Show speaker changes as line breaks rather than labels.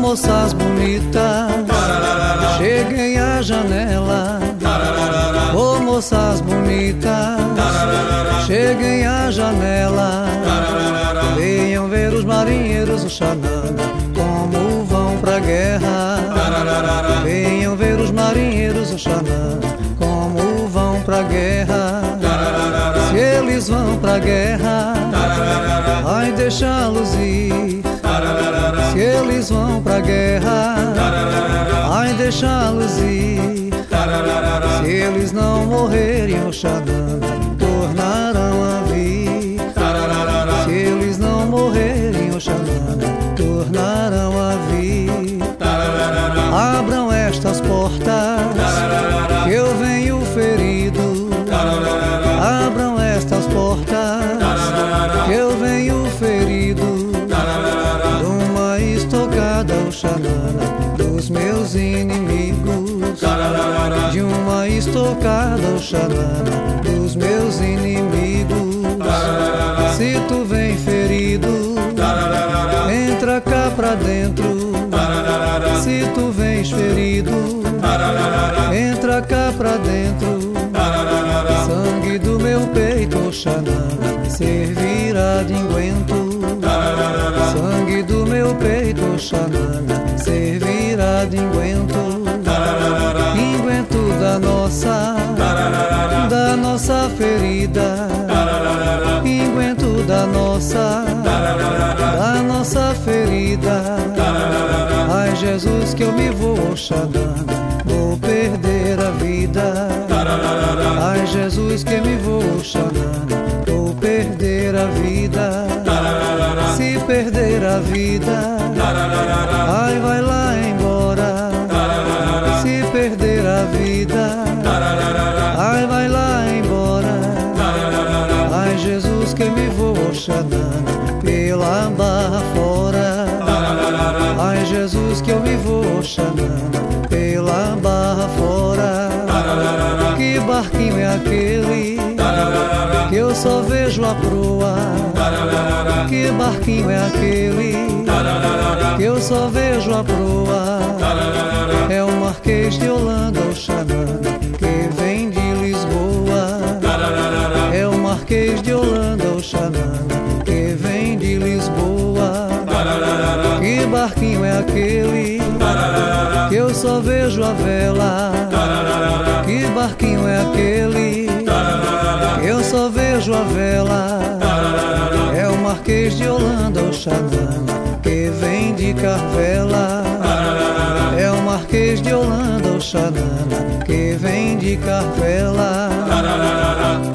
moças bonitas, cheguem à janela. Ô moças bonitas, cheguem à janela. Venham ver os marinheiros do Xanana como vão pra guerra. Venham ver os marinheiros do Xanana como vão pra guerra. Se eles vão pra guerra, vai deixá-los ir. Se eles vão pra guerra, vai deixá-los ir. Se eles não morrerem, o Xanana tornarão a vir. Se eles não morrerem, o Xanana tornarão a vir. Abram estas portas, que eu venho ferido. Abram estas portas, que eu venho ferido. Numa estocada, o Xanana dos meus inimigos. De uma estocada, o Xanana dos meus inimigos. Se tu vem ferido, entra cá pra dentro. Se tu vens ferido, entra cá pra dentro. Sangue do meu peito, o Xanana servirá de unguento. Sangue do meu peito, o Xanana servirá de unguento. Unguento da nossa ferida. Unguento da nossa ferida. Ai Jesus, que eu me vou, Xanana, vou perder a vida. Ai Jesus, que me vou, Xanana, vou perder a vida. Se perder a vida, ai vai lá embora. Se perder a vida, ai vai lá embora. Ai Jesus, que me vou, Xanana, pela barra fora. Ai Jesus, que eu me vou, Xanana, pela barra fora. Que barquinho é aquele que eu só vejo a proa? Que barquinho é aquele que eu só vejo a proa? É o Marquês de Holanda, o Xanana, que vem de Lisboa. É o Marquês de Holanda, o Xanana, que vem de Lisboa. Que barquinho é aquele que eu só vejo a vela? Que barquinho é aquele que eu só vejo a vela? É o Marquês de Holanda, o Xanana, que vem de Carvela. É o Marquês de Holanda, o Xanana, que vem de Carvela.